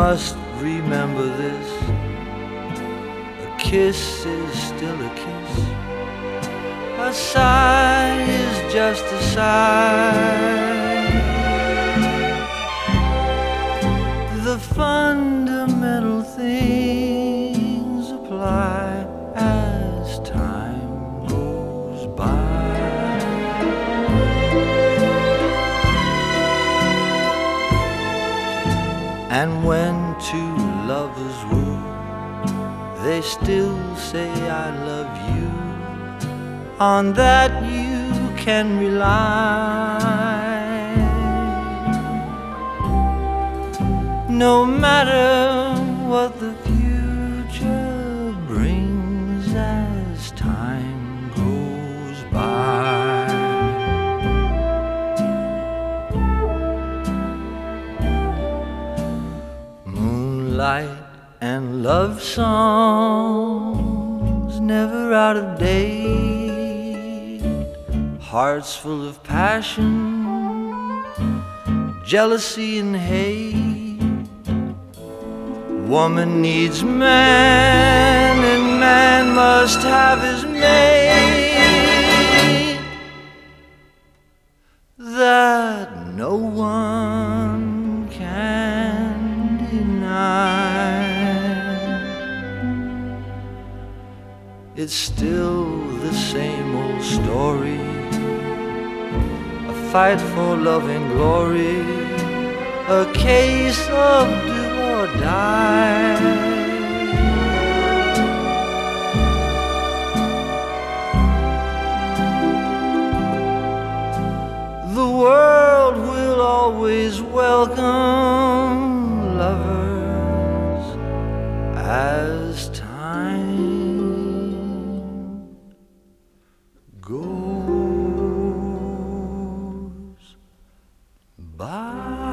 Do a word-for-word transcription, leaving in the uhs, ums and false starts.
must remember this. A kiss is still a kiss. A sigh is just a sigh. The fundamental things apply as time goes by. And when two lovers woo, they still say I love you. On that you can rely. No matter what the future brings as time goes by. Moonlight and love songs never out of date. Hearts full of passion, jealousy and hate. Woman needs man, and man must have his mate. That no one can deny. It's still the same old story, a fight for love and glory, a case of do or die. The world will always welcome lovers as time goes by.